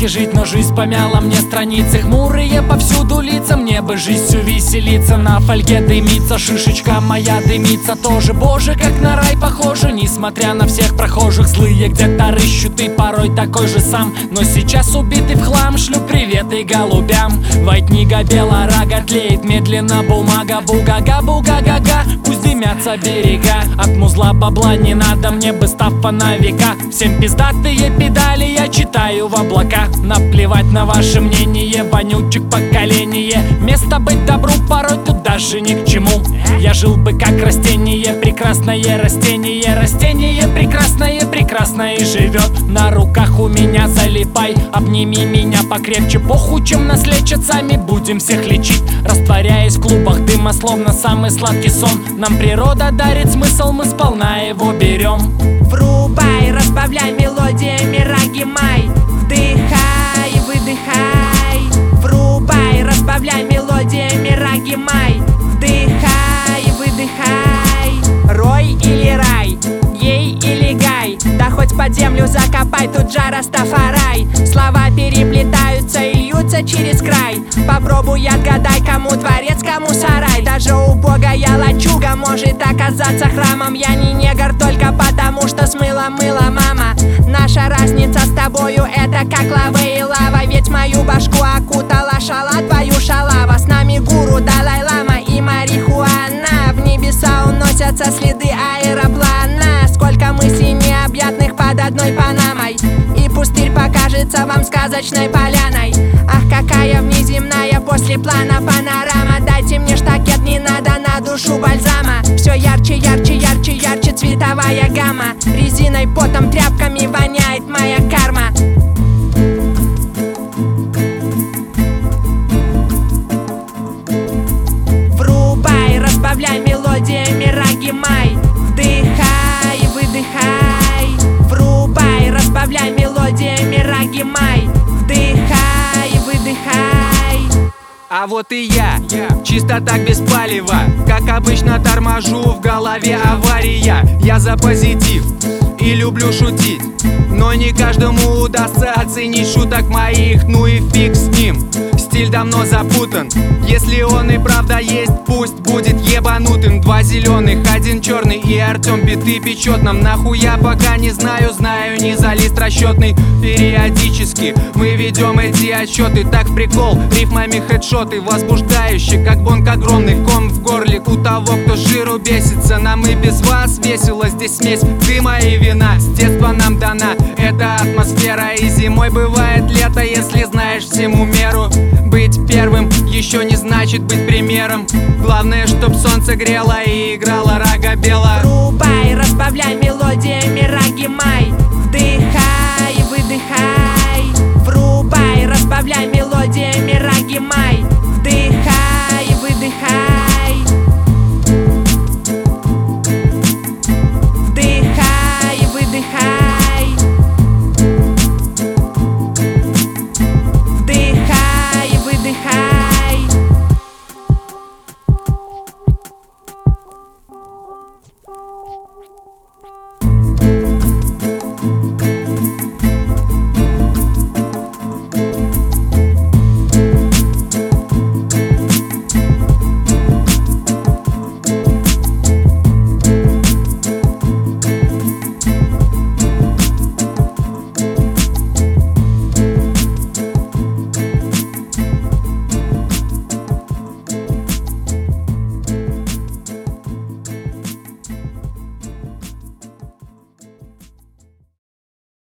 сказке жить, но жизнь помяла мне страницы. Хмурые повсюду лица, мне бы жизнью веселиться. На фольге дымится, шишечка моя дымится тоже. Боже, как на рай похоже, несмотря на всех прохожих. Злые где-то рыщут, и порой такой же сам. Но сейчас убитый в хлам, шлю приветы голубям. Вайтнига белорага, тлеет медленно бумага. Буга-га-буга-га-га, пусть дымятся берега. От музла бабла не надо, мне бы ставка на века. Всем пиздатые педали я читаю в облака. Наплевать на ваше мнение, вонючек поколение. Место быть добру порой тут даже ни к чему. Я жил бы как растение, прекрасное растение. Растение прекрасное, прекрасное и живет. На руках у меня залипай, обними меня покрепче. Похуй, чем нас лечат, сами будем всех лечить. Растворяясь в клубах дыма, словно самый сладкий сон. Нам природа дарит смысл, мы сполна его берем. Врубай, разбавляй мелодиями раги май. Вдыхай, выдыхай. Врубай, разбавляй мелодиями раги май. Вдыхай, выдыхай. Рой или рай, ей или гай. Да хоть под землю закопай, тут же Растафарай. Слова переплетаются и льются через край. Попробуй отгадай, кому дворец, кому сарай. Даже убогая лачуга может оказаться храмом. Я не негр только потому, что смыла мыло мама. Наша разница с тобою это как лава и лава. Ведь мою башку окутала шала, твою шалава. С нами гуру, Далай-лама и марихуана. В небеса уносятся следы аэроплана. Сколько мыслей необъятных под одной панамой. И пустырь покажется вам сказочной поляной. Ах, какая внеземная после плана панорама. Дайте мне штакет, не надо на душу бальзама. Все ярче, ярче, ярче, ярче цветовая гамма. Резиной, потом, тряпками воняет моя карма. Врубай, разбавляй мелодиями раги май. Вдыхай, выдыхай. Врубай, разбавляй мелодиями раги май. Вдыхай, выдыхай. А вот и я, чисто так без палева. Как обычно торможу, в голове авария. Я за позитив и люблю шутить, но не каждому удастся оценить шуток моих. Ну и фиг с ним, стиль давно запутан. Если он и правда есть, пусть будет ебанутым. Два зеленых, один черный и Артем биты печет нам. Нахуя пока не знаю, знаю не за лист расчетный. Периодически мы ведем эти отчеты. Так в прикол, рифмами хедшоты возбуждающие, как бонг огромный ком в горле у того, кто жиру бесится. Нам и без вас весело, здесь смесь дыма и вина. С детства нам дана эта атмосфера, и зимой бывает лето, если знаешь всему меру. Быть первым еще не значит быть примером. Главное, чтоб солнце грело и играла рага бела. Врубай, разбавляй мелодиями раги май. Вдыхай,